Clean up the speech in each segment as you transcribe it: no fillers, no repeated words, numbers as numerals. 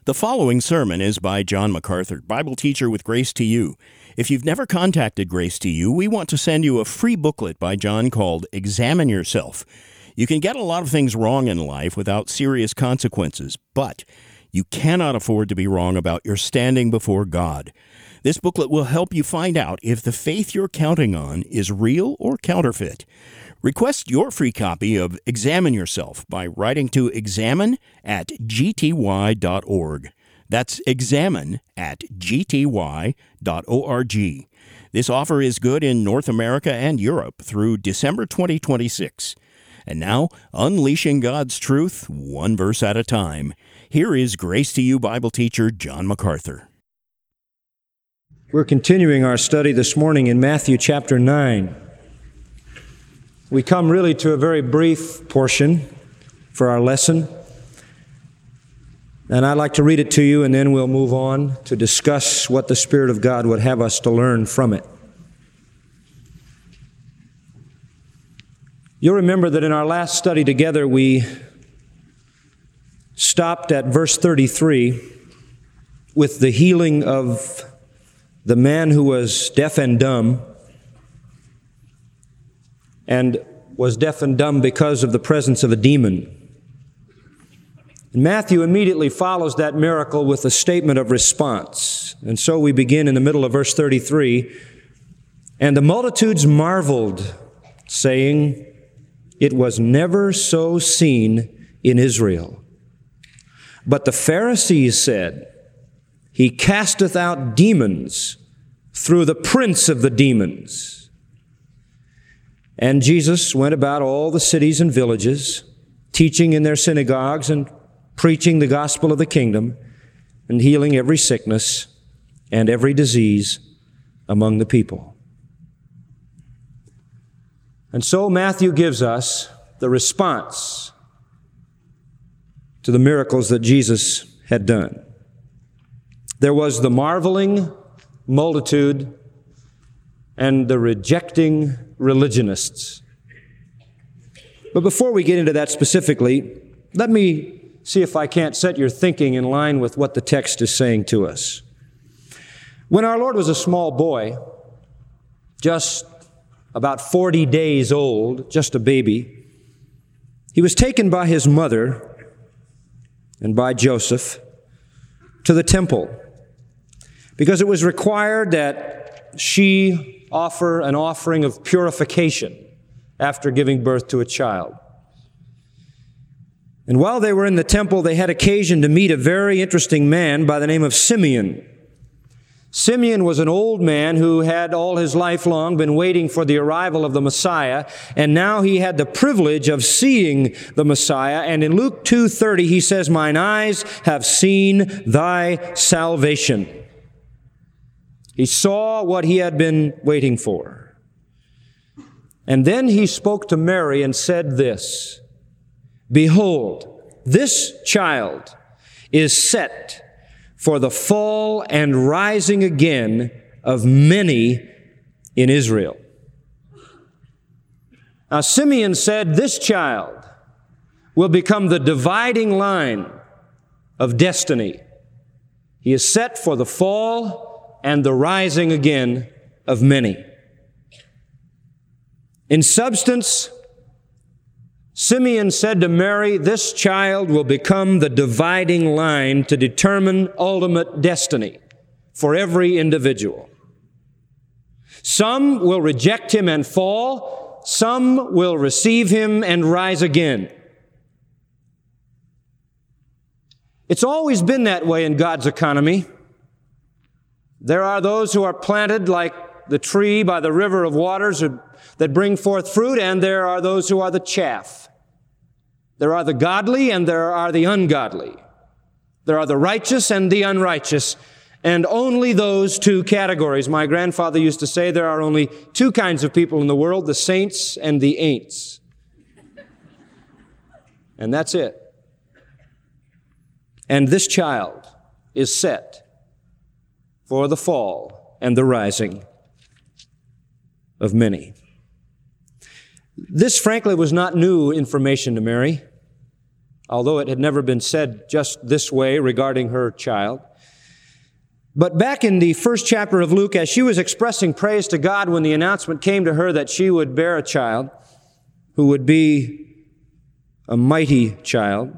The following sermon is by John MacArthur, Bible teacher with Grace to You. If you've never contacted Grace to You, we want to send you a free booklet by John called Examine Yourself. You can get a lot of things wrong in life without serious consequences, but you cannot afford to be wrong about your standing before God. This booklet will help you find out if the faith you're counting on is real or counterfeit. Request your free copy of Examine Yourself by writing to examine@gty.org. That's examine@gty.org. This offer is good in North America and Europe through December 2026. And now, unleashing God's truth, one verse at a time. Here is Grace to You Bible teacher John MacArthur. We're continuing our study this morning in Matthew chapter 9. We come really to a very brief portion for our lesson. And I'd like to read it to you, and then we'll move on to discuss what the Spirit of God would have us to learn from it. You'll remember that in our last study together, we stopped at verse 33 with the healing of the man who was deaf and dumb, and was deaf and dumb because of the presence of a demon. And Matthew immediately follows that miracle with a statement of response. And so we begin in the middle of verse 33, "And the multitudes marveled, saying, 'It was never so seen in Israel.' But the Pharisees said, 'He casteth out demons through the prince of the demons.' And Jesus went about all the cities and villages, teaching in their synagogues and preaching the gospel of the kingdom, and healing every sickness and every disease among the people." And so Matthew gives us the response to the miracles that Jesus had done. There was the marveling multitude and the rejecting religionists. But before we get into that specifically, let me see if I can't set your thinking in line with what the text is saying to us. When our Lord was a small boy, just about 40 days old, just a baby, he was taken by his mother and by Joseph to the temple because it was required that she offer an offering of purification after giving birth to a child. And while they were in the temple, they had occasion to meet a very interesting man by the name of Simeon. Simeon was an old man who had all his life long been waiting for the arrival of the Messiah, and now he had the privilege of seeing the Messiah. And in Luke 2:30, he says, "Mine eyes have seen thy salvation." He saw what he had been waiting for. And then he spoke to Mary and said this, "Behold, this child is set for the fall and rising again of many in Israel." Now Simeon said this child will become the dividing line of destiny. He is set for the fall and the rising again of many. In substance, Simeon said to Mary, this child will become the dividing line to determine ultimate destiny for every individual. Some will reject him and fall. Some will receive him and rise again. It's always been that way in God's economy. There are those who are planted like the tree by the river of waters that bring forth fruit, and there are those who are the chaff. There are the godly and there are the ungodly. There are the righteous and the unrighteous, and only those two categories. My grandfather used to say there are only two kinds of people in the world, the saints and the ain'ts. And that's it. And this child is set for the fall and the rising of many. This, frankly, was not new information to Mary. although it had never been said just this way regarding her child. But back in the first chapter of Luke, as she was expressing praise to God when the announcement came to her that she would bear a child who would be a mighty child,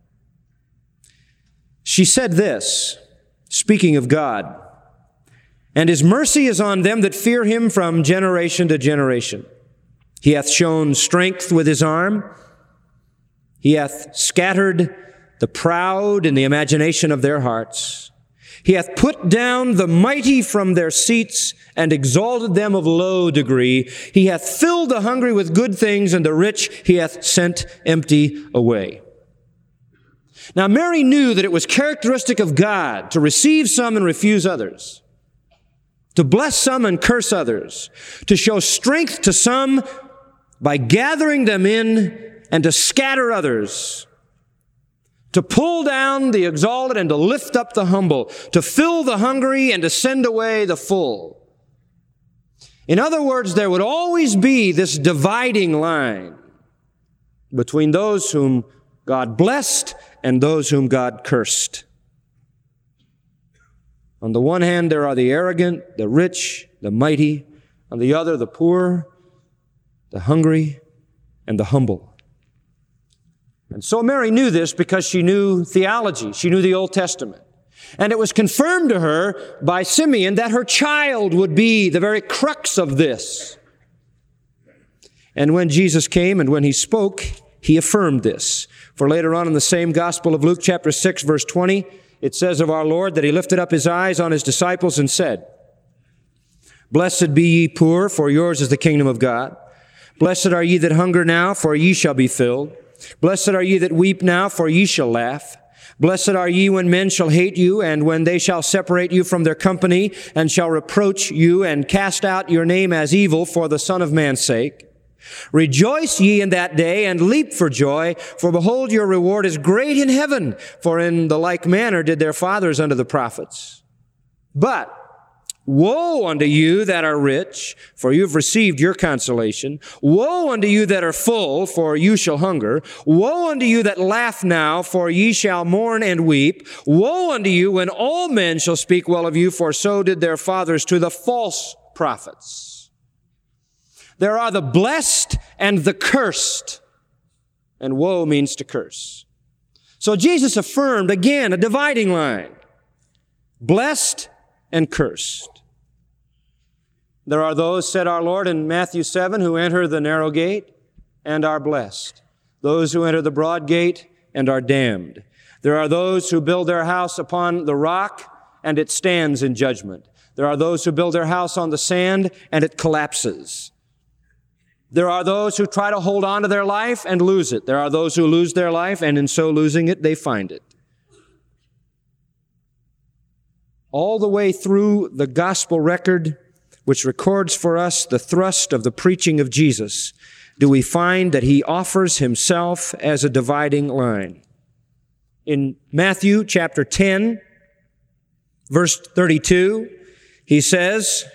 she said this, speaking of God, "And His mercy is on them that fear Him from generation to generation. He hath shown strength with His arm. He hath scattered the proud in the imagination of their hearts. He hath put down the mighty from their seats and exalted them of low degree. He hath filled the hungry with good things, and the rich He hath sent empty away." Now, Mary knew that it was characteristic of God to receive some and refuse others, to bless some and curse others, to show strength to some by gathering them in and to scatter others, to pull down the exalted and to lift up the humble, to fill the hungry and to send away the full. In other words, there would always be this dividing line between those whom God blessed and those whom God cursed. On the one hand, there are the arrogant, the rich, the mighty. On the other, the poor, the hungry, and the humble. And so Mary knew this because she knew theology. She knew the Old Testament. And it was confirmed to her by Simeon that her child would be the very crux of this. And when Jesus came and when He spoke, He affirmed this. For later on in the same Gospel of Luke, chapter 6, verse 20, it says of our Lord that He lifted up His eyes on His disciples and said, "Blessed be ye poor, for yours is the kingdom of God. Blessed are ye that hunger now, for ye shall be filled. Blessed are ye that weep now, for ye shall laugh. Blessed are ye when men shall hate you, and when they shall separate you from their company, and shall reproach you, and cast out your name as evil for the Son of Man's sake. Rejoice ye in that day, and leap for joy, for behold, your reward is great in heaven, for in the like manner did their fathers unto the prophets. But woe unto you that are rich, for you have received your consolation. Woe unto you that are full, for you shall hunger. Woe unto you that laugh now, for ye shall mourn and weep. Woe unto you when all men shall speak well of you, for so did their fathers to the false prophets." There are the blessed and the cursed, and woe means to curse. So Jesus affirmed, again, a dividing line. Blessed and cursed. There are those, said our Lord in Matthew 7, who enter the narrow gate and are blessed. Those who enter the broad gate and are damned. There are those who build their house upon the rock and it stands in judgment. There are those who build their house on the sand and it collapses. There are those who try to hold on to their life and lose it. There are those who lose their life, and in so losing it, they find it. All the way through the gospel record, which records for us the thrust of the preaching of Jesus, do we find that He offers Himself as a dividing line. In Matthew chapter 10, verse 32, He says,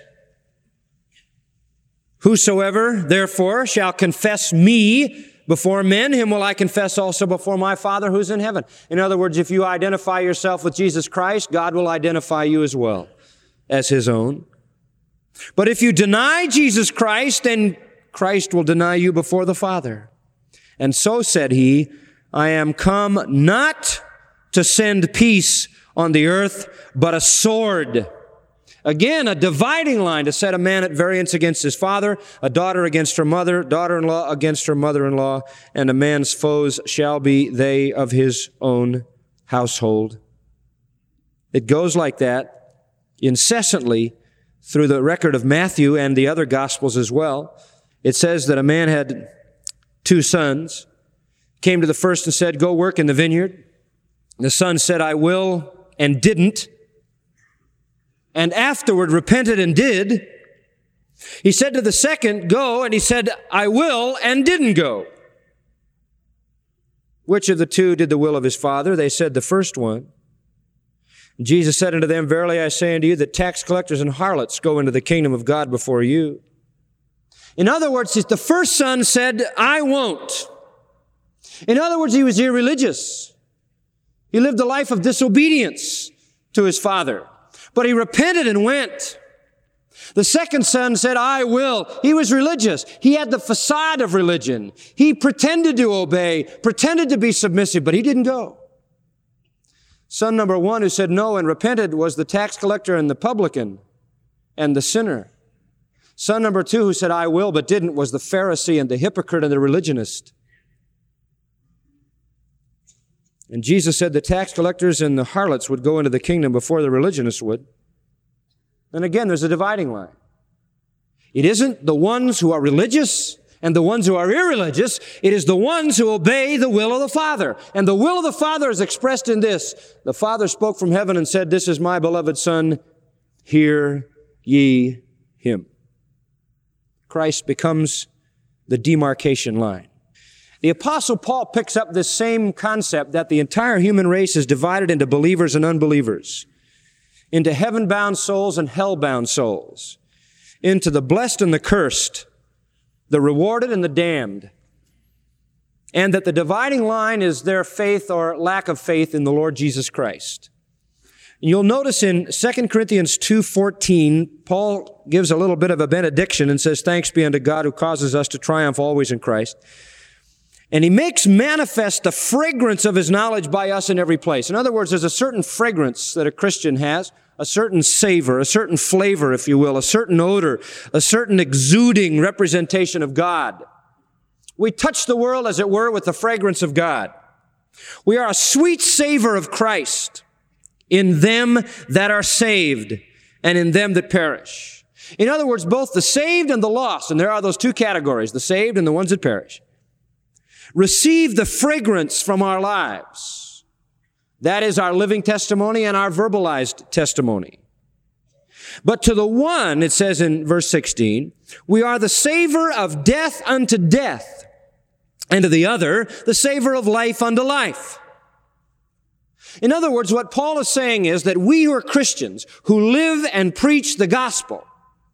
"Whosoever, therefore, shall confess me before men, him will I confess also before my Father who's in heaven." In other words, if you identify yourself with Jesus Christ, God will identify you as well as His own. But if you deny Jesus Christ, then Christ will deny you before the Father. And so said He, "I am come not to send peace on the earth, but a sword." Again, a dividing line to set a man at variance against his father, a daughter against her mother, daughter-in-law against her mother-in-law, and a man's foes shall be they of his own household. It goes like that incessantly through the record of Matthew and the other Gospels as well. It says that a man had 2 sons, came to the first and said, "Go work in the vineyard." The son said, "I will," and didn't. And afterward repented and did. He said to the second, "Go," and he said, "I will," and didn't go. Which of the 2 did the will of his father? They said, "The first one." Jesus said unto them, "Verily I say unto you that tax collectors and harlots go into the kingdom of God before you." In other words, the first son said, "I won't." In other words, he was irreligious. He lived a life of disobedience to his father. But he repented and went. The second son said, I will. He was religious. He had the facade of religion. He pretended to obey, pretended to be submissive, but he didn't go. Son number one who said no and repented was the tax collector and the publican and the sinner. Son number two who said, I will, but didn't, was the Pharisee and the hypocrite and the religionist. And Jesus said the tax collectors and the harlots would go into the kingdom before the religionists would. And again, there's a dividing line. It isn't the ones who are religious and the ones who are irreligious. It is the ones who obey the will of the Father. And the will of the Father is expressed in this. The Father spoke from heaven and said, this is my beloved Son. Hear ye him. Christ becomes the demarcation line. The Apostle Paul picks up this same concept that the entire human race is divided into believers and unbelievers, into heaven-bound souls and hell-bound souls, into the blessed and the cursed, the rewarded and the damned, and that the dividing line is their faith or lack of faith in the Lord Jesus Christ. And you'll notice in 2 Corinthians 2:14, Paul gives a little bit of a benediction and says, thanks be unto God who causes us to triumph always in Christ. And he makes manifest the fragrance of his knowledge by us in every place. In other words, there's a certain fragrance that a Christian has, a certain savor, a certain flavor, if you will, a certain odor, a certain exuding representation of God. We touch the world, as it were, with the fragrance of God. We are a sweet savor of Christ in them that are saved and in them that perish. In other words, both the saved and the lost, and there are those two categories, the saved and the ones that perish, receive the fragrance from our lives. That is our living testimony and our verbalized testimony. But to the one, it says in verse 16, we are the savor of death unto death, and to the other, the savor of life unto life. In other words, what Paul is saying is that we who are Christians, who live and preach the gospel,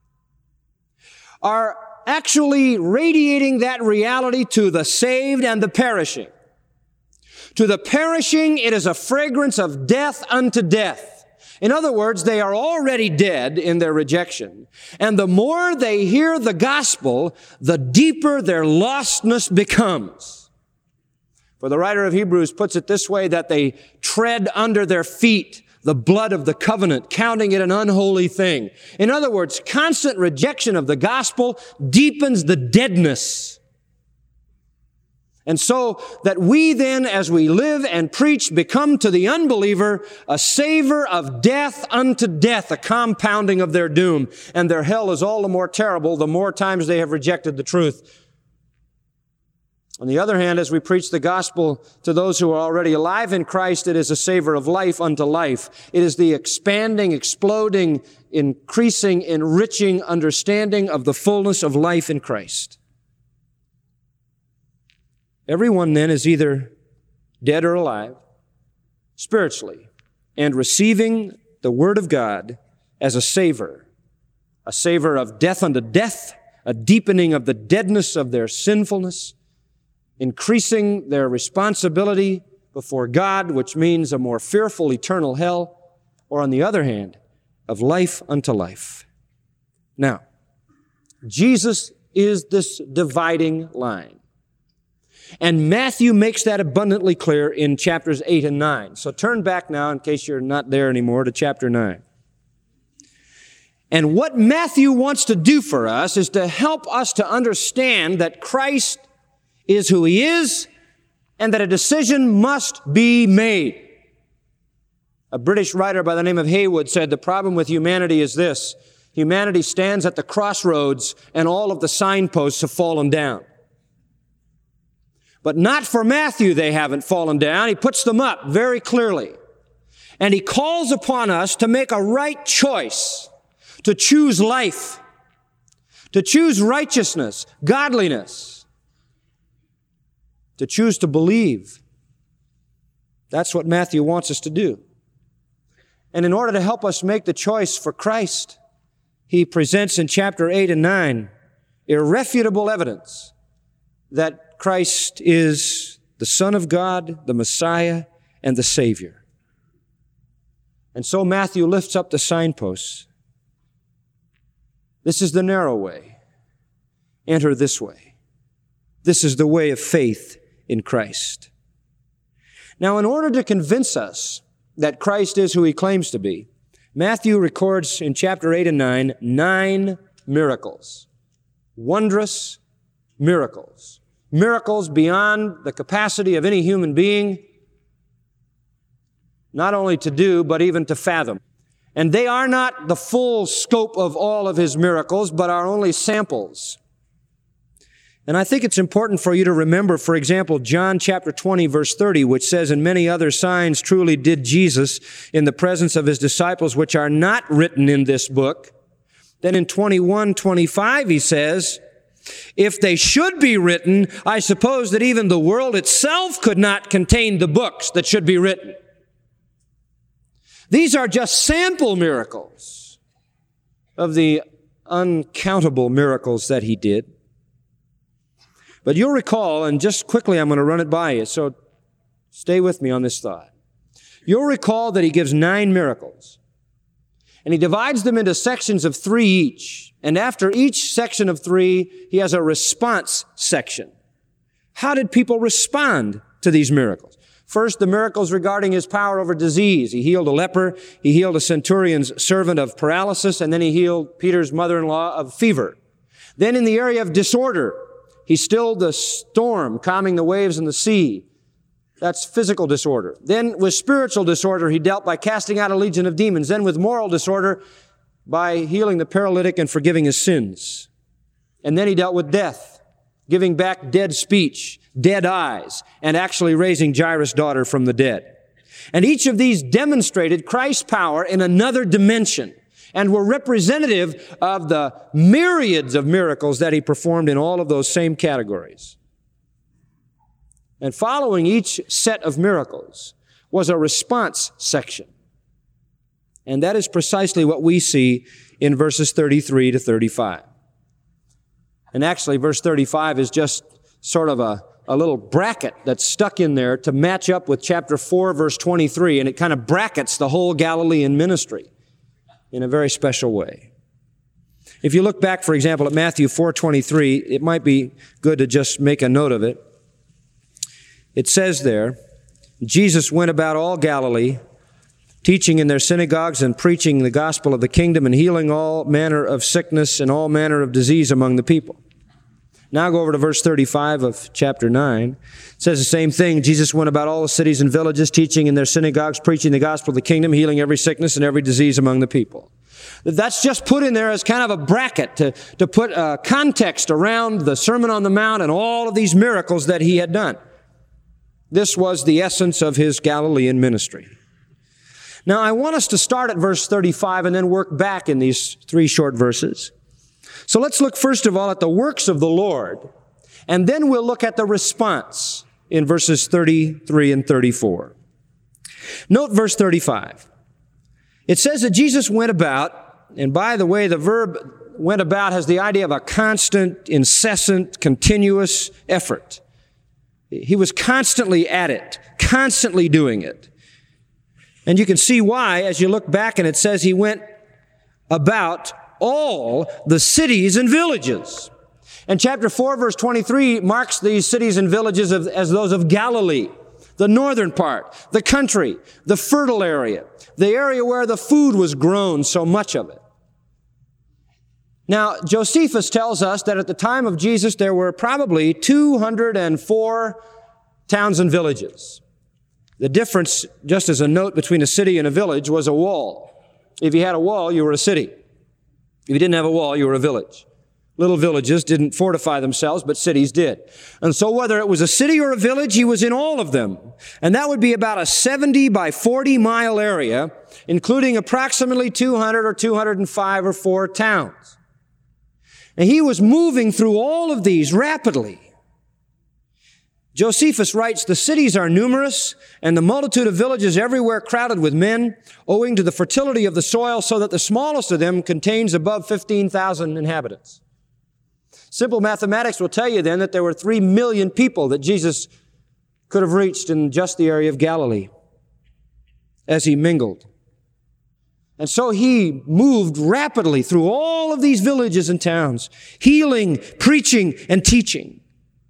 are actually radiating that reality to the saved and the perishing. To the perishing, it is a fragrance of death unto death. In other words, they are already dead in their rejection. And the more they hear the gospel, the deeper their lostness becomes. For the writer of Hebrews puts it this way, that they tread under their feet the blood of the covenant, counting it an unholy thing. In other words, constant rejection of the gospel deepens the deadness. And so that we then, as we live and preach, become to the unbeliever a savor of death unto death, a compounding of their doom. And their hell is all the more terrible the more times they have rejected the truth. On the other hand, as we preach the gospel to those who are already alive in Christ, it is a savor of life unto life. It is the expanding, exploding, increasing, enriching understanding of the fullness of life in Christ. Everyone then is either dead or alive, spiritually, and receiving the Word of God as a savor of death unto death, a deepening of the deadness of their sinfulness, increasing their responsibility before God, which means a more fearful eternal hell, or on the other hand, of life unto life. Now, Jesus is this dividing line. And Matthew makes that abundantly clear in chapters 8 and 9. So turn back now, in case you're not there anymore, to chapter 9. And what Matthew wants to do for us is to help us to understand that Christ is who He is, and that a decision must be made. A British writer by the name of Haywood said, the problem with humanity is this: humanity stands at the crossroads and all of the signposts have fallen down. But not for Matthew, they haven't fallen down. He puts them up very clearly. And he calls upon us to make a right choice, to choose life, to choose righteousness, godliness, to choose to believe. That's what Matthew wants us to do. And in order to help us make the choice for Christ, he presents in chapter 8 and 9 irrefutable evidence that Christ is the Son of God, the Messiah, and the Savior. And so Matthew lifts up the signposts. This is the narrow way. Enter this way. This is the way of faith in Christ. Now, in order to convince us that Christ is who he claims to be, Matthew records in chapter 8 and 9 miracles. Wondrous miracles. Miracles beyond the capacity of any human being, not only to do, but even to fathom. And they are not the full scope of all of his miracles, but are only samples. And I think it's important for you to remember, for example, John chapter 20, verse 30, which says, "And many other signs truly did Jesus in the presence of his disciples, which are not written in this book." Then in 21:25, he says, "If they should be written, I suppose that even the world itself could not contain the books that should be written." These are just sample miracles of the uncountable miracles that he did. But you'll recall, and just quickly I'm going to run it by you, so stay with me on this thought. You'll recall that he gives 9 miracles. And he divides them into sections of 3 each. And after each section of 3, he has a response section. How did people respond to these miracles? First, the miracles regarding his power over disease. He healed a leper, he healed a centurion's servant of paralysis, and then he healed Peter's mother-in-law of fever. Then in the area of disorder, he stilled the storm, calming the waves in the sea. That's physical disorder. Then with spiritual disorder, he dealt by casting out a legion of demons. Then with moral disorder, by healing the paralytic and forgiving his sins. And then he dealt with death, giving back dead speech, dead eyes, and actually raising Jairus' daughter from the dead. And each of these demonstrated Christ's power in another dimension and were representative of the myriads of miracles that he performed in all of those same categories. And following each set of miracles was a response section. And that is precisely what we see in verses 33 to 35. And actually, verse 35 is just sort of a little bracket that's stuck in there to match up with chapter 4, verse 23, and it kind of brackets the whole Galilean ministry in a very special way. If you look back, for example, at Matthew 4:23, it might be good to just make a note of it. It says there, Jesus went about all Galilee, teaching in their synagogues and preaching the gospel of the kingdom and healing all manner of sickness and all manner of disease among the people. Now go over to verse 35 of chapter 9. It says the same thing. Jesus went about all the cities and villages, teaching in their synagogues, preaching the gospel of the kingdom, healing every sickness and every disease among the people. That's just put in there as kind of a bracket to put context around the Sermon on the Mount and all of these miracles that he had done. This was the essence of his Galilean ministry. Now, I want us to start at verse 35 and then work back in these 3 short verses. So let's look first of all at the works of the Lord, and then we'll look at the response in verses 33 and 34. Note verse 35. It says that Jesus went about, and by the way, the verb went about has the idea of a constant, incessant, continuous effort. He was constantly at it, constantly doing it. And you can see why as you look back, and it says he went about all the cities and villages. And chapter 4, verse 23 marks these cities and villages as those of Galilee, the northern part, the country, the fertile area, the area where the food was grown, so much of it. Now, Josephus tells us that at the time of Jesus, there were probably 204 towns and villages. The difference, just as a note between a city and a village, was a wall. If you had a wall, you were a city. If you didn't have a wall, you were a village. Little villages didn't fortify themselves, but cities did. And so whether it was a city or a village, he was in all of them. And that would be about a 70 by 40 mile area, including approximately 200 or 205 or 4 towns. And he was moving through all of these rapidly. Josephus writes, the cities are numerous, and the multitude of villages everywhere crowded with men, owing to the fertility of the soil, so that the smallest of them contains above 15,000 inhabitants. Simple mathematics will tell you then that there were 3 million people that Jesus could have reached in just the area of Galilee as he mingled. And so he moved rapidly through all of these villages and towns, healing, preaching, and teaching.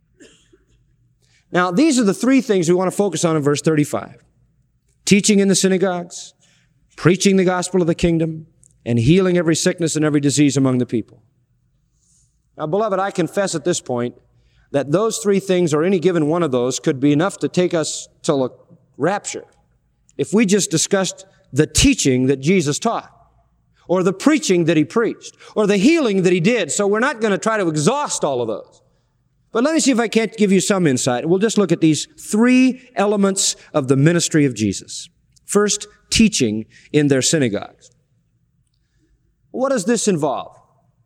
Now, these are the three things we want to focus on in verse 35. Teaching in the synagogues, preaching the gospel of the kingdom, and healing every sickness and every disease among the people. Now, beloved, I confess at this point that those three things, or any given one of those, could be enough to take us to a rapture if we just discussed the teaching that Jesus taught, or the preaching that he preached, or the healing that he did. So we're not going to try to exhaust all of those. But let me see if I can't give you some insight. We'll just look at these three elements of the ministry of Jesus. First, teaching in their synagogues. What does this involve?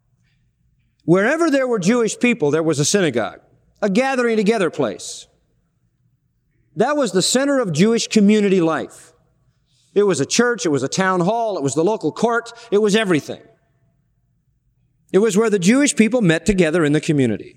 Wherever there were Jewish people, there was a synagogue, a gathering together place. That was the center of Jewish community life. It was a church, it was a town hall, it was the local court, it was everything. It was where the Jewish people met together in the community.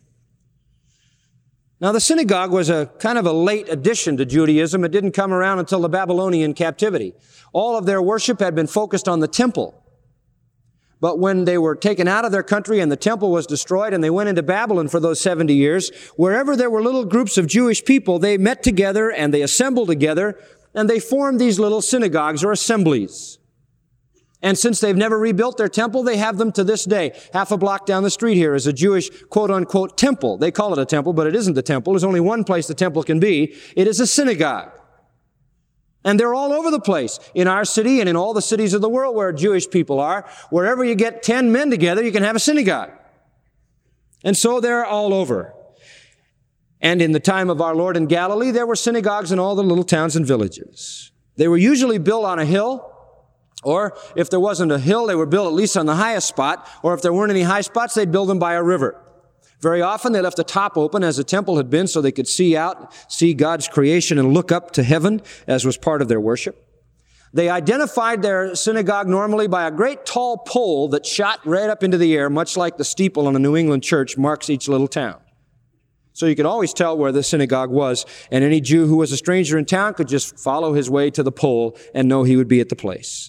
Now, the synagogue was a kind of a late addition to Judaism. It didn't come around until the Babylonian captivity. All of their worship had been focused on the temple. But when they were taken out of their country and the temple was destroyed and they went into Babylon for those 70 years, wherever there were little groups of Jewish people, they met together and they assembled together and they formed these little synagogues or assemblies. And since they've never rebuilt their temple, they have them to this day. Half a block down the street here is a Jewish quote-unquote temple. They call it a temple, but it isn't the temple. There's only one place the temple can be. It is a synagogue. And they're all over the place, in our city and in all the cities of the world where Jewish people are. Wherever you get 10 men together, you can have a synagogue. And so they're all over. And in the time of our Lord in Galilee, there were synagogues in all the little towns and villages. They were usually built on a hill, or if there wasn't a hill, they were built at least on the highest spot, or if there weren't any high spots, they'd build them by a river. Very often, they left the top open as the temple had been so they could see out, see God's creation and look up to heaven, as was part of their worship. They identified their synagogue normally by a great tall pole that shot right up into the air, much like the steeple on a New England church marks each little town. So you could always tell where the synagogue was, and any Jew who was a stranger in town could just follow his way to the pole and know he would be at the place.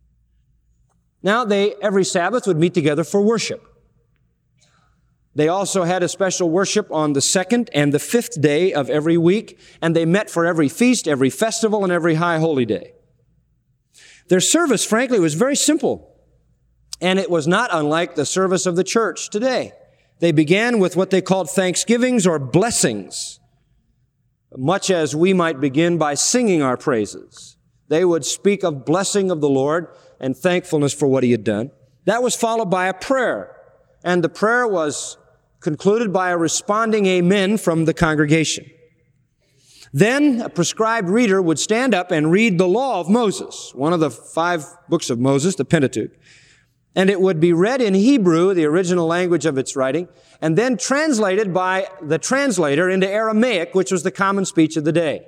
Now, they, every Sabbath, would meet together for worship. They also had a special worship on the second and the fifth day of every week, and they met for every feast, every festival, and every high holy day. Their service, frankly, was very simple, and it was not unlike the service of the church today. They began with what they called thanksgivings or blessings, much as we might begin by singing our praises. They would speak of blessing of the Lord and thankfulness for what he had done. That was followed by a prayer, and the prayer was concluded by a responding amen from the congregation. Then a prescribed reader would stand up and read the law of Moses, one of the 5 books of Moses, the Pentateuch. And it would be read in Hebrew, the original language of its writing, and then translated by the translator into Aramaic, which was the common speech of the day.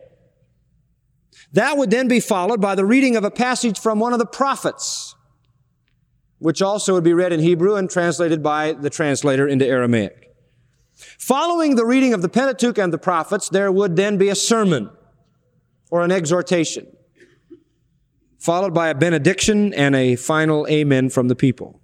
That would then be followed by the reading of a passage from one of the prophets, which also would be read in Hebrew and translated by the translator into Aramaic. Following the reading of the Pentateuch and the prophets, there would then be a sermon or an exhortation, followed by a benediction and a final amen from the people.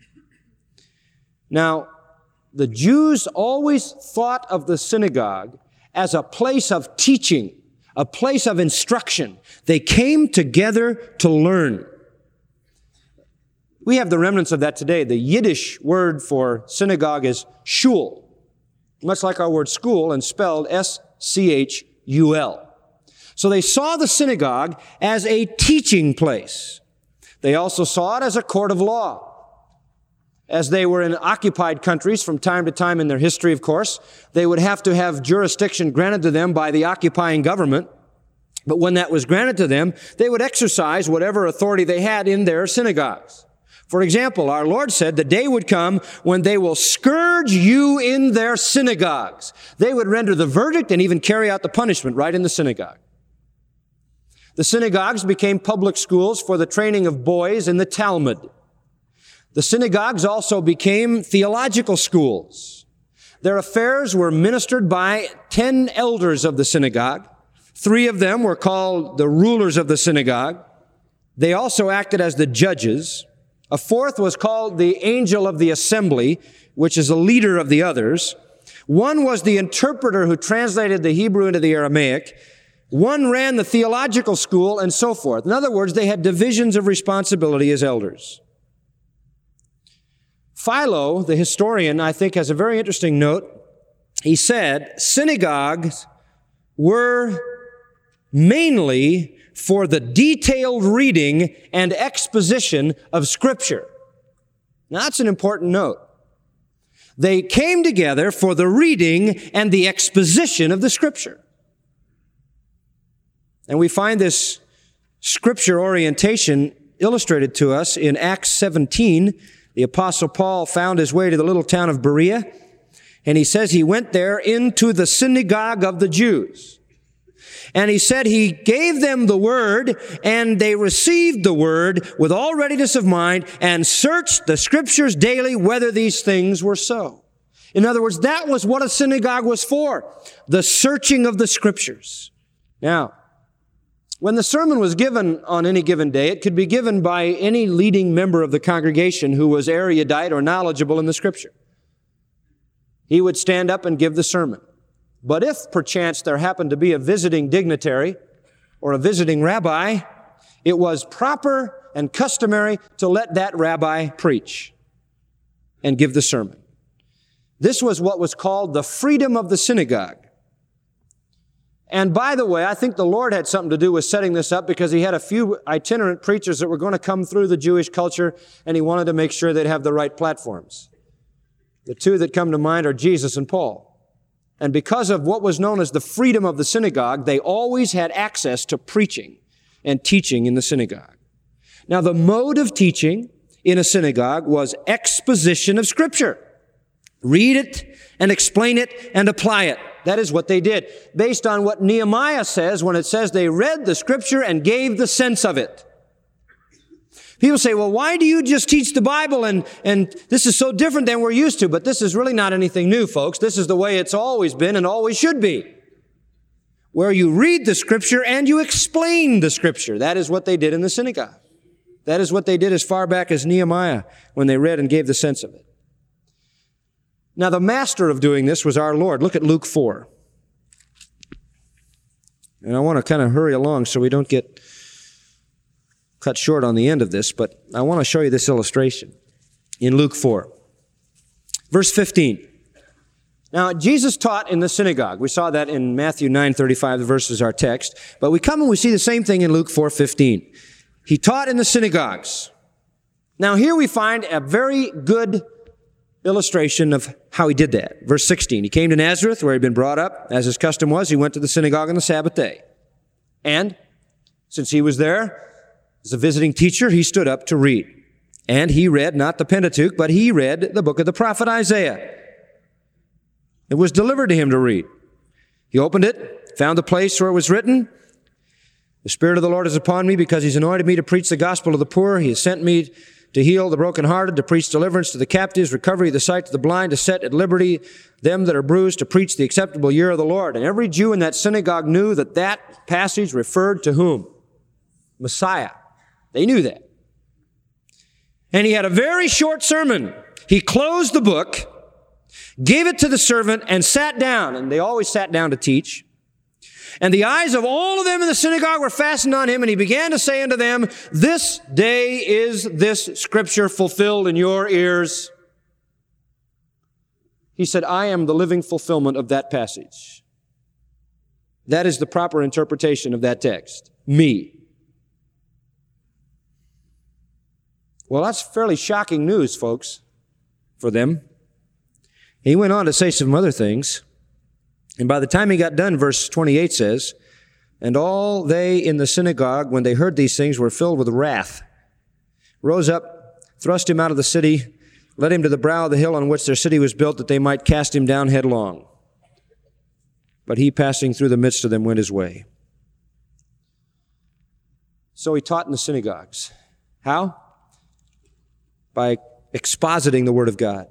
Now, the Jews always thought of the synagogue as a place of teaching, a place of instruction. They came together to learn. We have the remnants of that today. The Yiddish word for synagogue is shul, much like our word school, and spelled S-C-H-U-L. So they saw the synagogue as a teaching place. They also saw it as a court of law. As they were in occupied countries from time to time in their history, of course, they would have to have jurisdiction granted to them by the occupying government. But when that was granted to them, they would exercise whatever authority they had in their synagogues. For example, our Lord said the day would come when they will scourge you in their synagogues. They would render the verdict and even carry out the punishment right in the synagogue. The synagogues became public schools for the training of boys in the Talmud. The synagogues also became theological schools. Their affairs were ministered by 10 elders of the synagogue, 3 of them were called the rulers of the synagogue. They also acted as the judges. A 4th was called the angel of the assembly, which is a leader of the others. 1 was the interpreter who translated the Hebrew into the Aramaic. 1 ran the theological school, and so forth. In other words, they had divisions of responsibility as elders. Philo, the historian, I think has a very interesting note. He said, synagogues were mainly for the detailed reading and exposition of Scripture. Now, that's an important note. They came together for the reading and the exposition of the Scripture. And we find this Scripture orientation illustrated to us in Acts 17. The Apostle Paul found his way to the little town of Berea, and he says he went there into the synagogue of the Jews. And he said he gave them the word, and they received the word with all readiness of mind and searched the Scriptures daily whether these things were so. In other words, that was what a synagogue was for, the searching of the Scriptures. Now, when the sermon was given on any given day, it could be given by any leading member of the congregation who was erudite or knowledgeable in the Scripture. He would stand up and give the sermon. But if perchance there happened to be a visiting dignitary or a visiting rabbi, it was proper and customary to let that rabbi preach and give the sermon. This was what was called the freedom of the synagogue. And by the way, I think the Lord had something to do with setting this up because He had a few itinerant preachers that were going to come through the Jewish culture, and He wanted to make sure they'd have the right platforms. The 2 that come to mind are Jesus and Paul. And because of what was known as the freedom of the synagogue, they always had access to preaching and teaching in the synagogue. Now, the mode of teaching in a synagogue was exposition of Scripture. Read it and explain it and apply it. That is what they did, based on what Nehemiah says when it says they read the Scripture and gave the sense of it. People say, well, why do you just teach the Bible and this is so different than we're used to? But this is really not anything new, folks. This is the way it's always been and always should be. Where you read the Scripture and you explain the Scripture. That is what they did in the synagogue. That is what they did as far back as Nehemiah when they read and gave the sense of it. Now, the master of doing this was our Lord. Look at Luke 4. And I want to kind of hurry along so we don't get cut short on the end of this, but I want to show you this illustration in Luke 4. Verse 15. Now, Jesus taught in the synagogue. We saw that in Matthew 9:35, the verse is our text. But we come and we see the same thing in Luke 4:15. He taught in the synagogues. Now, here we find a very good illustration of how he did that. Verse 16. He came to Nazareth, where he'd been brought up. As his custom was, he went to the synagogue on the Sabbath day. And since he was there, as a visiting teacher, he stood up to read. And he read not the Pentateuch, but he read the book of the prophet Isaiah. It was delivered to him to read. He opened it, found the place where it was written, "The Spirit of the Lord is upon me because He's anointed me to preach the gospel to the poor. He has sent me to heal the brokenhearted, to preach deliverance to the captives, recovery of the sight to the blind, to set at liberty them that are bruised, to preach the acceptable year of the Lord." And every Jew in that synagogue knew that that passage referred to whom? Messiah. They knew that. And he had a very short sermon. He closed the book, gave it to the servant, and sat down. And they always sat down to teach. And the eyes of all of them in the synagogue were fastened on him, and he began to say unto them, "This day is this Scripture fulfilled in your ears." He said, "I am the living fulfillment of that passage." That is the proper interpretation of that text. Me. Well, that's fairly shocking news, folks, for them. He went on to say some other things. And by the time he got done, verse 28 says, "And all they in the synagogue, when they heard these things, were filled with wrath, rose up, thrust him out of the city, led him to the brow of the hill on which their city was built, that they might cast him down headlong. But he, passing through the midst of them, went his way." So he taught in the synagogues. How? By expositing the Word of God.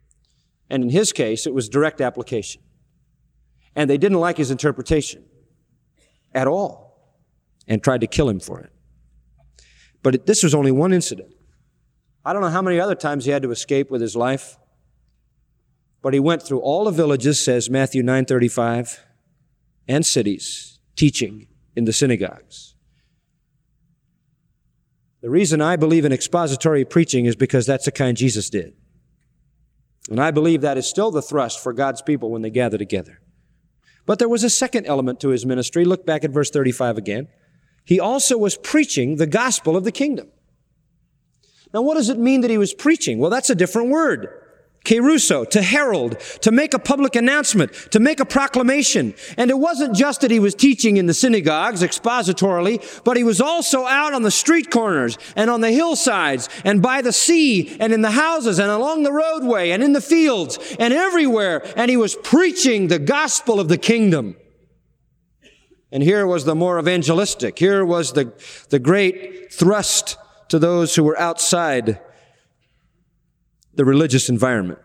And in his case, it was direct application. And they didn't like his interpretation. at all and tried to kill him for it. But this was only one incident. I don't know how many other times he had to escape with his life, but he went through all the villages, says Matthew 9:35, and cities, teaching in the synagogues. The reason I believe in expository preaching is because that's the kind Jesus did. And I believe that is still the thrust for God's people when they gather together. But there was a second element to his ministry. Look back at verse 35 again. He also was preaching the gospel of the kingdom. Now, what does it mean that he was preaching? Well, that's a different word. Keruso, to herald, to make a public announcement, to make a proclamation. And it wasn't just that he was teaching in the synagogues expositorily, but he was also out on the street corners and on the hillsides and by the sea and in the houses and along the roadway and in the fields and everywhere. And he was preaching the gospel of the kingdom. And here was the more evangelistic. Here was the great thrust to those who were outside the religious environment.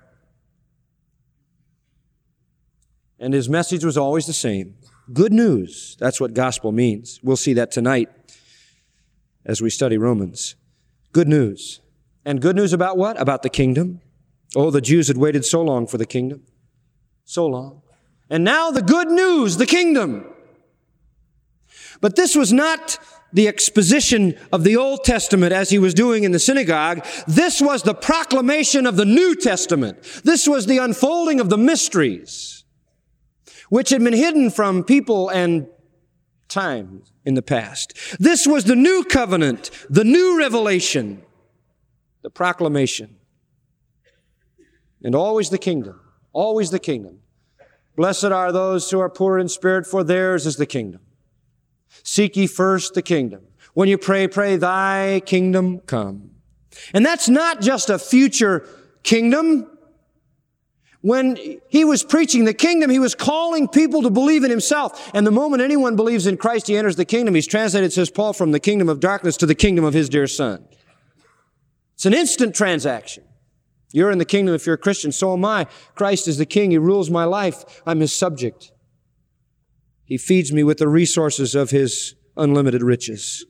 And his message was always the same. Good news. That's what gospel means. We'll see that tonight as we study Romans. Good news. And good news about what? About the kingdom. Oh, the Jews had waited so long for the kingdom. So long. And now the good news, the kingdom. But this was not the exposition of the Old Testament as he was doing in the synagogue. This was the proclamation of the New Testament. This was the unfolding of the mysteries, which had been hidden from people and time in the past. This was the new covenant, the new revelation, the proclamation. And always the kingdom, always the kingdom. Blessed are those who are poor in spirit, for theirs is the kingdom. Seek ye first the kingdom. When you pray, pray, thy kingdom come. And that's not just a future kingdom. When he was preaching the kingdom, he was calling people to believe in himself. And the moment anyone believes in Christ, he enters the kingdom. He's translated, says Paul, from the kingdom of darkness to the kingdom of his dear Son. It's an instant transaction. You're in the kingdom if you're a Christian. So am I. Christ is the king. He rules my life. I'm his subject. He feeds me with the resources of his unlimited riches.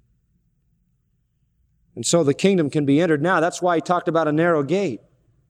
And so the kingdom can be entered now. That's why he talked about a narrow gate.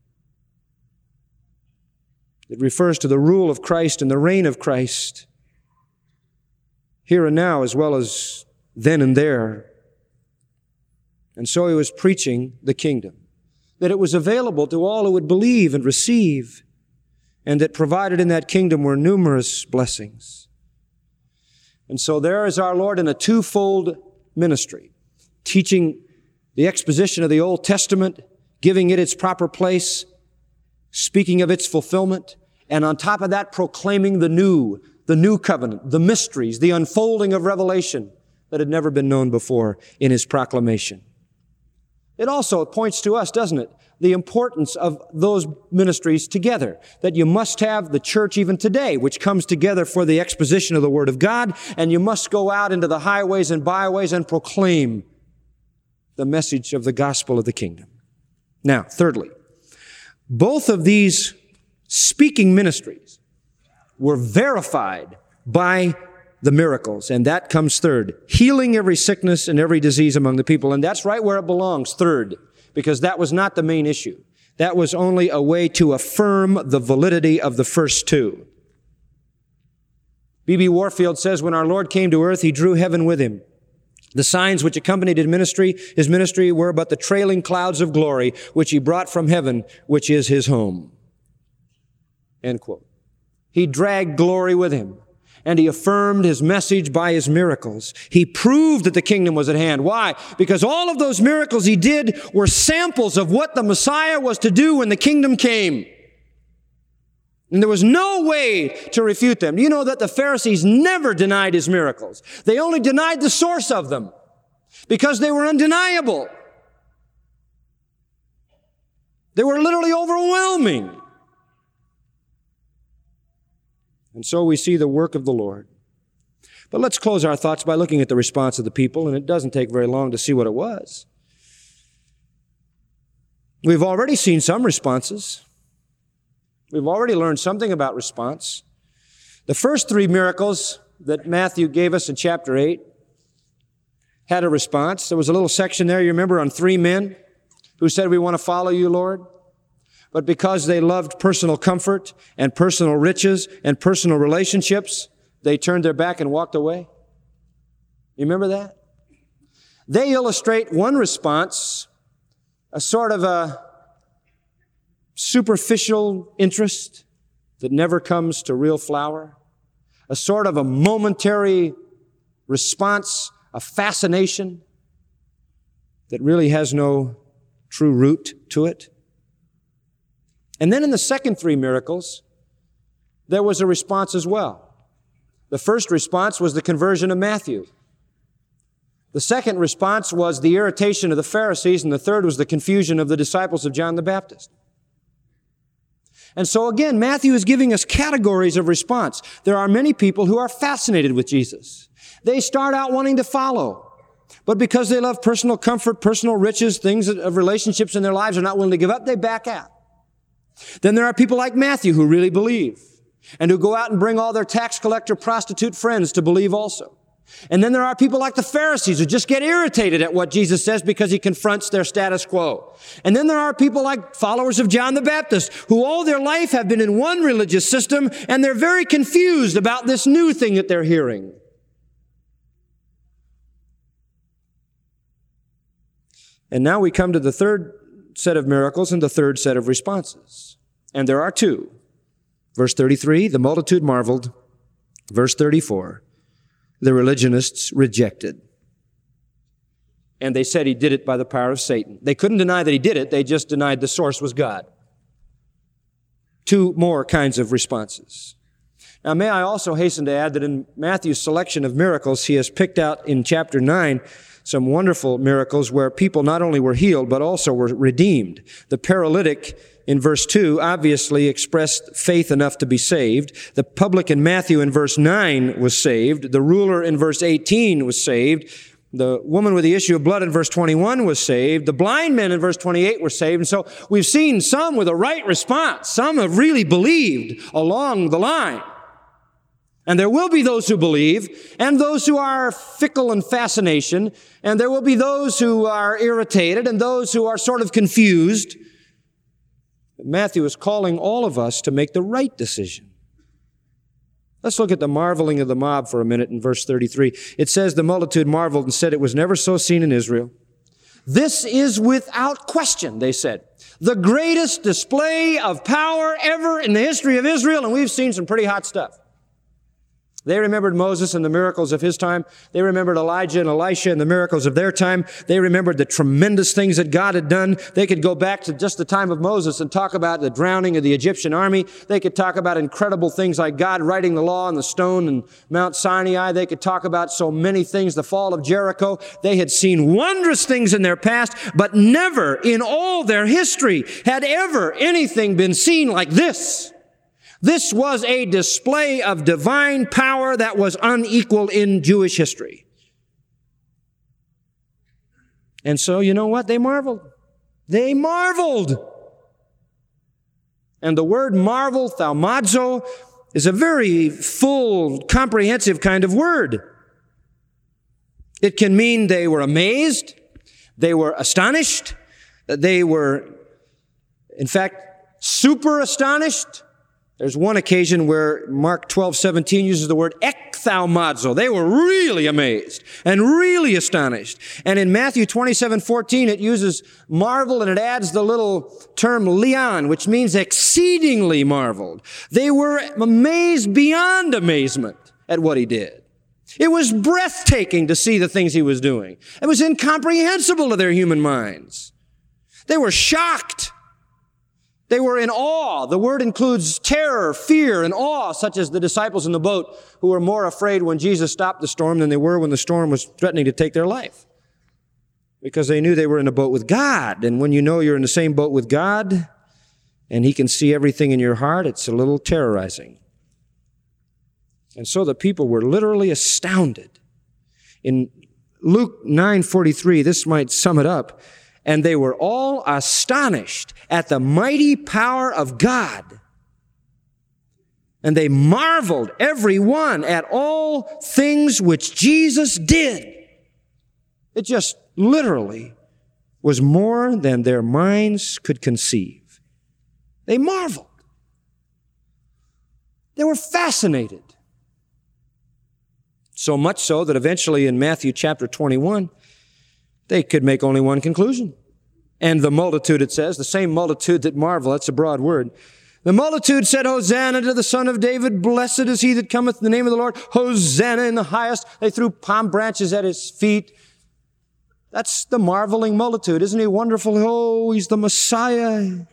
It refers to the rule of Christ and the reign of Christ, here and now as well as then and there. And so he was preaching the kingdom, that it was available to all who would believe and receive, and that provided in that kingdom were numerous blessings. And so there is our Lord in a twofold ministry, teaching the exposition of the Old Testament, giving it its proper place, speaking of its fulfillment, and on top of that, proclaiming the new covenant, the mysteries, the unfolding of revelation that had never been known before in his proclamation. It also points to us, doesn't it, the importance of those ministries together, that you must have the church even today, which comes together for the exposition of the Word of God, and you must go out into the highways and byways and proclaim the message of the gospel of the kingdom. Now, thirdly, both of these speaking ministries were verified by the miracles, and that comes third. Healing every sickness and every disease among the people, and that's right where it belongs, third, because that was not the main issue. That was only a way to affirm the validity of the first two. B.B. Warfield says, when our Lord came to earth, he drew heaven with him. The signs which accompanied his ministry were but the trailing clouds of glory, which he brought from heaven, which is his home. End quote. He dragged glory with him, and he affirmed his message by his miracles. He proved that the kingdom was at hand. Why? Because all of those miracles he did were samples of what the Messiah was to do when the kingdom came. And there was no way to refute them. You know that the Pharisees never denied his miracles. They only denied the source of them because they were undeniable. They were literally overwhelming. And so we see the work of the Lord. But let's close our thoughts by looking at the response of the people, and it doesn't take very long to see what it was. We've already seen some responses. We've already learned something about response. The first three miracles that Matthew gave us in chapter 8 had a response. There was a little section there, you remember, on 3 men who said, "We want to follow you, Lord." But because they loved personal comfort and personal riches and personal relationships, they turned their back and walked away. You remember that? They illustrate one response, a sort of a superficial interest that never comes to real flower, a sort of a momentary response, a fascination that really has no true root to it. And then in the second 3 miracles, there was a response as well. The first response was the conversion of Matthew. The second response was the irritation of the Pharisees, and the third was the confusion of the disciples of John the Baptist. And so again, Matthew is giving us categories of response. There are many people who are fascinated with Jesus. They start out wanting to follow, but because they love personal comfort, personal riches, things of relationships in their lives are not willing to give up, they back out. Then there are people like Matthew who really believe and who go out and bring all their tax collector prostitute friends to believe also. And then there are people like the Pharisees who just get irritated at what Jesus says because he confronts their status quo. And then there are people like followers of John the Baptist who all their life have been in one religious system and they're very confused about this new thing that they're hearing. And now we come to the third set of miracles and the third set of responses. And there are 2. Verse 33, the multitude marveled. Verse 34, the religionists rejected. And they said he did it by the power of Satan. They couldn't deny that he did it. They just denied the source was God. 2 more kinds of responses. Now, may I also hasten to add that in Matthew's selection of miracles, he has picked out in chapter 9 some wonderful miracles where people not only were healed, but also were redeemed. The paralytic in verse 2 obviously expressed faith enough to be saved. The publican Matthew in verse 9 was saved. The ruler in verse 18 was saved. The woman with the issue of blood in verse 21 was saved. The blind men in verse 28 were saved. And so we've seen some with a right response. Some have really believed along the line. And there will be those who believe, and those who are fickle in fascination, and there will be those who are irritated, and those who are sort of confused. Matthew is calling all of us to make the right decision. Let's look at the marveling of the mob for a minute in verse 33. It says, the multitude marveled and said, it was never so seen in Israel. This is without question, they said, the greatest display of power ever in the history of Israel, and we've seen some pretty hot stuff. They remembered Moses and the miracles of his time. They remembered Elijah and Elisha and the miracles of their time. They remembered the tremendous things that God had done. They could go back to just the time of Moses and talk about the drowning of the Egyptian army. They could talk about incredible things like God writing the law on the stone in Mount Sinai. They could talk about so many things, the fall of Jericho. They had seen wondrous things in their past, but never in all their history had ever anything been seen like this. This was a display of divine power that was unequaled in Jewish history. And so, you know what? They marveled. They marveled. And the word marvel, thaumazo, is a very full, comprehensive kind of word. It can mean they were amazed, they were astonished, they were, in fact, super astonished. There's one occasion where Mark 12:17 uses the word ekthaumazo. They were really amazed and really astonished. And in Matthew 27:14, it uses marvel and it adds the little term lian, which means exceedingly marveled. They were amazed beyond amazement at what he did. It was breathtaking to see the things he was doing. It was incomprehensible to their human minds. They were shocked. They were in awe. The word includes terror, fear, and awe, such as the disciples in the boat who were more afraid when Jesus stopped the storm than they were when the storm was threatening to take their life. Because they knew they were in a boat with God. And when you know you're in the same boat with God and he can see everything in your heart, it's a little terrorizing. And so the people were literally astounded. In Luke 9:43, this might sum it up. And they were all astonished at the mighty power of God. And they marveled, every one, at all things which Jesus did. It just literally was more than their minds could conceive. They marveled. They were fascinated. So much so that eventually in Matthew chapter 21, they could make only one conclusion. And the multitude, it says, the same multitude that marveled, that's a broad word. The multitude said, Hosanna to the Son of David. Blessed is he that cometh in the name of the Lord. Hosanna in the highest. They threw palm branches at his feet. That's the marveling multitude. Isn't he wonderful? Oh, he's the Messiah. And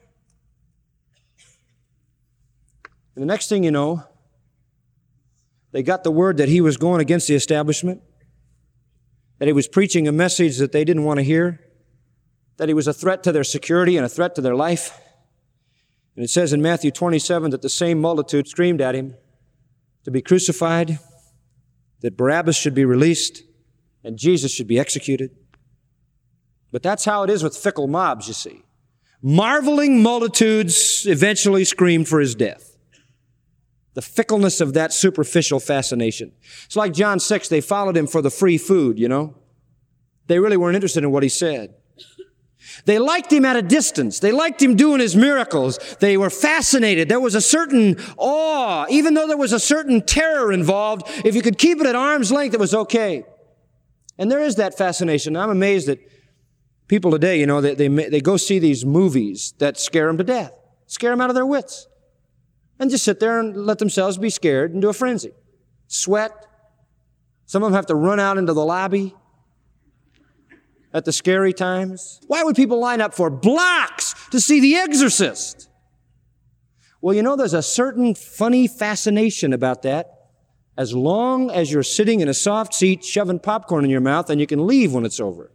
the next thing you know, they got the word that he was going against the establishment, that he was preaching a message that they didn't want to hear, that he was a threat to their security and a threat to their life. And it says in Matthew 27 that the same multitude screamed at him to be crucified, that Barabbas should be released, and Jesus should be executed. But that's how it is with fickle mobs, you see. Marveling multitudes eventually screamed for his death. The fickleness of that superficial fascination. It's like John 6, they followed him for the free food, you know. They really weren't interested in what he said. They liked him at a distance. They liked him doing his miracles. They were fascinated. There was a certain awe, even though there was a certain terror involved. If you could keep it at arm's length, it was okay. And there is that fascination. I'm amazed that people today, you know, they go see these movies that scare them to death, scare them out of their wits, and just sit there and let themselves be scared into a frenzy. Sweat. Some of them have to run out into the lobby at the scary times. Why would people line up for blocks to see The Exorcist? Well, you know, there's a certain funny fascination about that. As long as you're sitting in a soft seat shoving popcorn in your mouth and you can leave when it's over.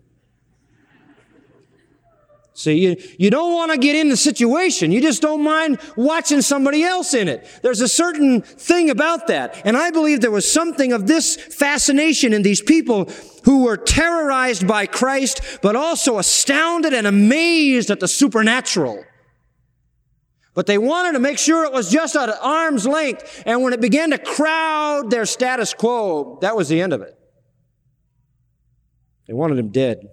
See, you don't want to get in the situation. You just don't mind watching somebody else in it. There's a certain thing about that. And I believe there was something of this fascination in these people who were terrorized by Christ, but also astounded and amazed at the supernatural. But they wanted to make sure it was just at arm's length. And when it began to crowd their status quo, that was the end of it. They wanted him dead.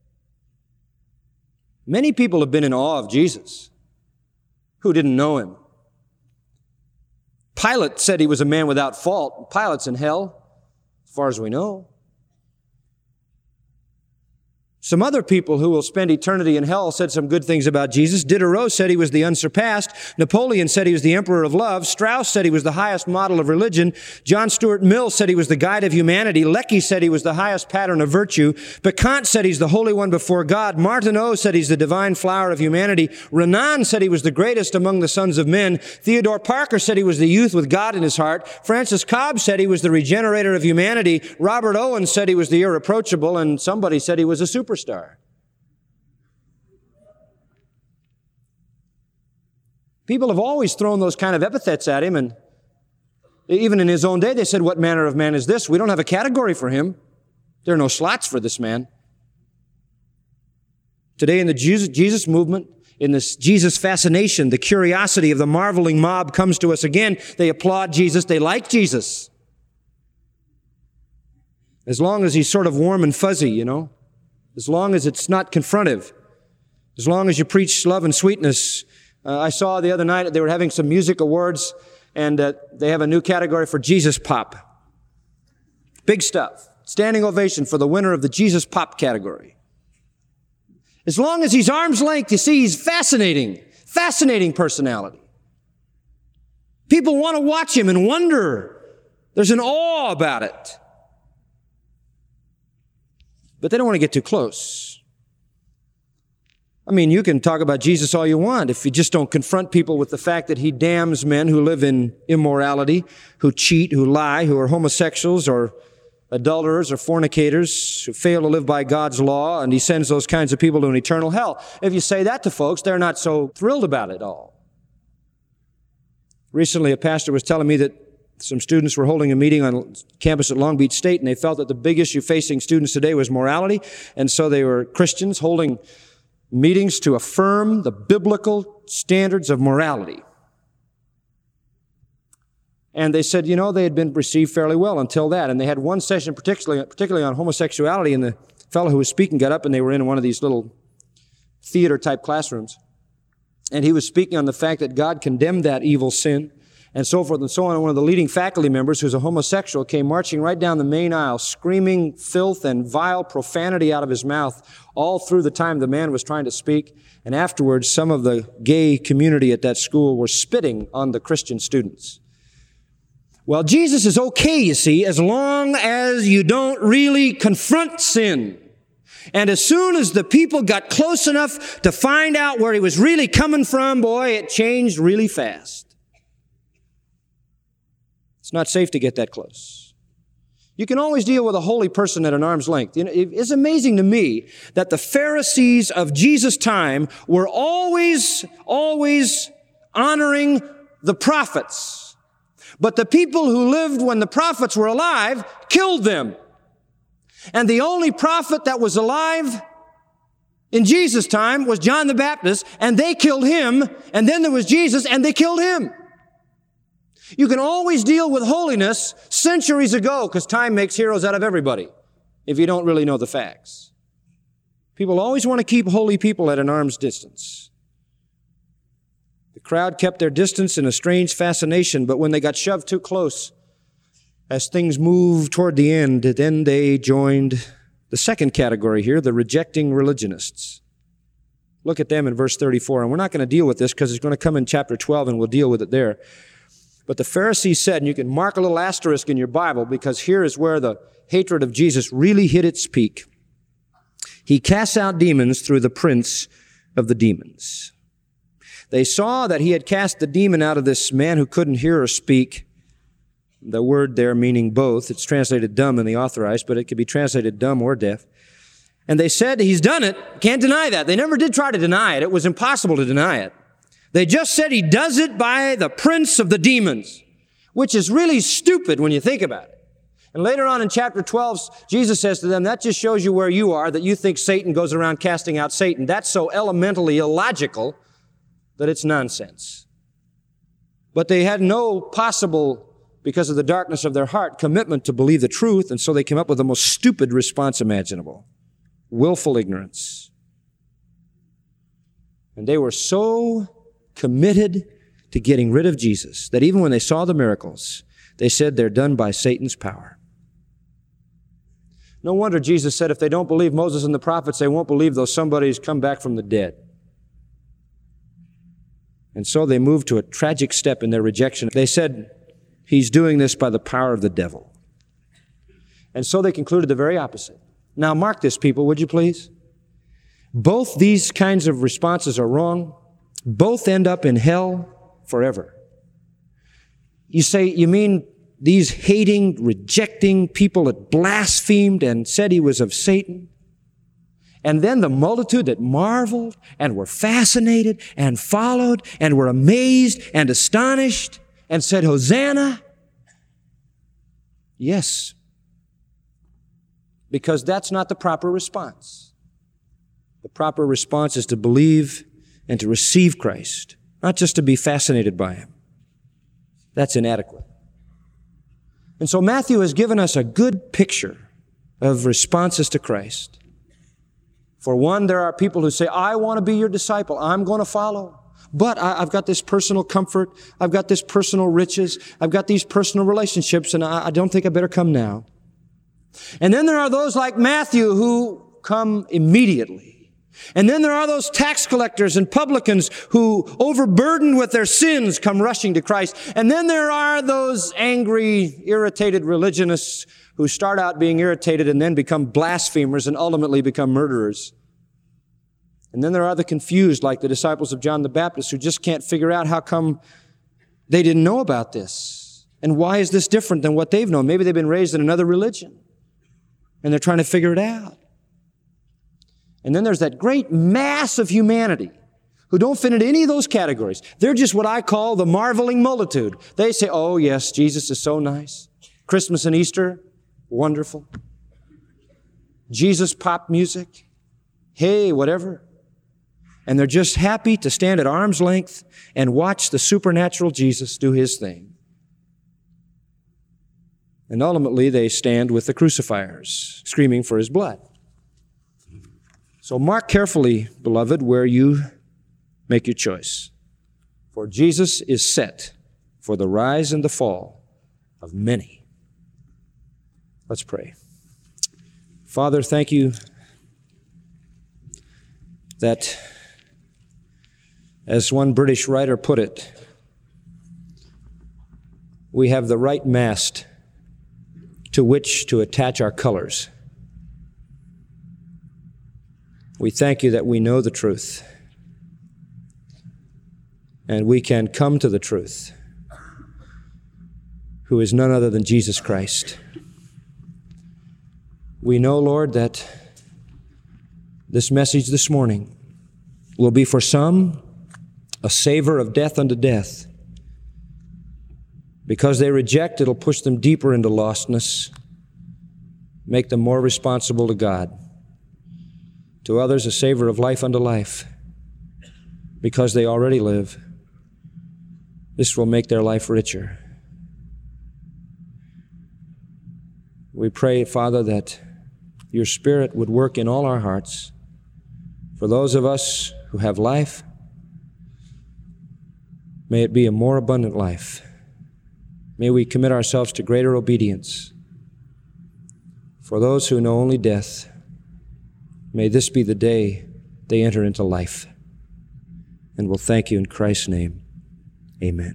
Many people have been in awe of Jesus who didn't know him. Pilate said he was a man without fault. Pilate's in hell, as far as we know. Some other people who will spend eternity in hell said some good things about Jesus. Diderot said he was the unsurpassed. Napoleon said he was the emperor of love. Strauss said he was the highest model of religion. John Stuart Mill said he was the guide of humanity. Lecky said he was the highest pattern of virtue. Piquant said he's the Holy One before God. Martineau said he's the divine flower of humanity. Renan said he was the greatest among the sons of men. Theodore Parker said he was the youth with God in his heart. Francis Cobb said he was the regenerator of humanity. Robert Owen said he was the irreproachable. And somebody said he was a superstar. People have always thrown those kind of epithets at him, and even in his own day, they said, what manner of man is this? We don't have a category for him. There are no slots for this man. Today in the Jesus movement, in this Jesus fascination, the curiosity of the marveling mob comes to us again. They applaud Jesus. They like Jesus. As long as he's sort of warm and fuzzy, you know. As long as it's not confrontive. As long as you preach love and sweetness. I saw the other night they were having some music awards, and they have a new category for Jesus Pop. Big stuff. Standing ovation for the winner of the Jesus Pop category. As long as he's arm's length, you see, he's fascinating. Fascinating personality. People want to watch him and wonder. There's an awe about it. But they don't want to get too close. I mean, you can talk about Jesus all you want if you just don't confront people with the fact that he damns men who live in immorality, who cheat, who lie, who are homosexuals or adulterers or fornicators, who fail to live by God's law, and he sends those kinds of people to an eternal hell. If you say that to folks, they're not so thrilled about it all. Recently, a pastor was telling me that some students were holding a meeting on campus at Long Beach State, and they felt that the big issue facing students today was morality, and so they were Christians holding meetings to affirm the biblical standards of morality. And they said, they had been received fairly well until that. And they had one session particularly on homosexuality, and the fellow who was speaking got up, and they were in one of these little theater-type classrooms. And he was speaking on the fact that God condemned that evil sin, and so forth and so on. And one of the leading faculty members, who's a homosexual, came marching right down the main aisle, screaming filth and vile profanity out of his mouth all through the time the man was trying to speak. And afterwards, some of the gay community at that school were spitting on the Christian students. Well, Jesus is okay, you see, as long as you don't really confront sin. And as soon as the people got close enough to find out where he was really coming from, boy, it changed really fast. It's not safe to get that close. You can always deal with a holy person at an arm's length. It's amazing to me that the Pharisees of Jesus' time were always honoring the prophets. But the people who lived when the prophets were alive killed them. And the only prophet that was alive in Jesus' time was John the Baptist, and they killed him. And then there was Jesus, and they killed him. You can always deal with holiness centuries ago, because time makes heroes out of everybody, if you don't really know the facts. People always want to keep holy people at an arm's distance. The crowd kept their distance in a strange fascination, but when they got shoved too close, as things moved toward the end, then they joined the second category here, the rejecting religionists. Look at them in verse 34, and we're not going to deal with this because it's going to come in chapter 12, and we'll deal with it there. But the Pharisees said, and you can mark a little asterisk in your Bible, because here is where the hatred of Jesus really hit its peak. He casts out demons through the prince of the demons. They saw that he had cast the demon out of this man who couldn't hear or speak. The word there meaning both. It's translated dumb in the Authorized, but it could be translated dumb or deaf. And they said, he's done it. Can't deny that. They never did try to deny it. It was impossible to deny it. They just said he does it by the prince of the demons, which is really stupid when you think about it. And later on in chapter 12, Jesus says to them, that just shows you where you are, that you think Satan goes around casting out Satan. That's so elementally illogical that it's nonsense. But they had no possible, because of the darkness of their heart, commitment to believe the truth, and so they came up with the most stupid response imaginable. Willful ignorance. And they were so committed to getting rid of Jesus that even when they saw the miracles, they said they're done by Satan's power. No wonder Jesus said if they don't believe Moses and the prophets, they won't believe though somebody's come back from the dead. And so they moved to a tragic step in their rejection. They said, he's doing this by the power of the devil. And so they concluded the very opposite. Now mark this, people, would you please? Both these kinds of responses are wrong. Both end up in hell forever. You say, you mean these hating, rejecting people that blasphemed and said he was of Satan? And then the multitude that marveled and were fascinated and followed and were amazed and astonished and said, Hosanna? Yes. Because that's not the proper response. The proper response is to believe and to receive Christ, not just to be fascinated by him. That's inadequate. And so Matthew has given us a good picture of responses to Christ. For one, there are people who say, I want to be your disciple. I'm going to follow. But I've got this personal comfort. I've got this personal riches. I've got these personal relationships, and I don't think I better come now. And then there are those like Matthew who come immediately. And then there are those tax collectors and publicans who, overburdened with their sins, come rushing to Christ. And then there are those angry, irritated religionists who start out being irritated and then become blasphemers and ultimately become murderers. And then there are the confused, like the disciples of John the Baptist, who just can't figure out how come they didn't know about this. And why is this different than what they've known? Maybe they've been raised in another religion, and they're trying to figure it out. And then there's that great mass of humanity who don't fit into any of those categories. They're just what I call the marveling multitude. They say, oh yes, Jesus is so nice. Christmas and Easter, wonderful. Jesus pop music, hey, whatever. And they're just happy to stand at arm's length and watch the supernatural Jesus do his thing. And ultimately, they stand with the crucifiers, screaming for his blood. So mark carefully, beloved, where you make your choice. For Jesus is set for the rise and the fall of many. Let's pray. Father, thank you that, as one British writer put it, we have the right mast to which to attach our colors. We thank you that we know the truth, and we can come to the truth, who is none other than Jesus Christ. We know, Lord, that this message this morning will be for some a savor of death unto death. Because they reject, it'll push them deeper into lostness, make them more responsible to God. To others, a savor of life unto life, because they already live. This will make their life richer. We pray, Father, that your Spirit would work in all our hearts. For those of us who have life, may it be a more abundant life. May we commit ourselves to greater obedience. For those who know only death, may this be the day they enter into life. And we'll thank you in Christ's name. Amen.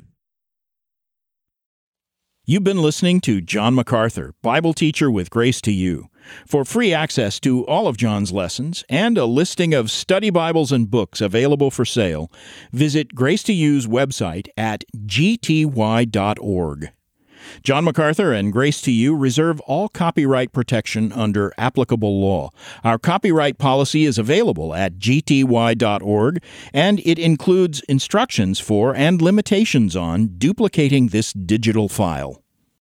You've been listening to John MacArthur, Bible teacher with Grace to You. For free access to all of John's lessons and a listing of study Bibles and books available for sale, visit Grace to You's website at gty.org. John MacArthur and Grace to You reserve all copyright protection under applicable law. Our copyright policy is available at gty.org, and it includes instructions for and limitations on duplicating this digital file.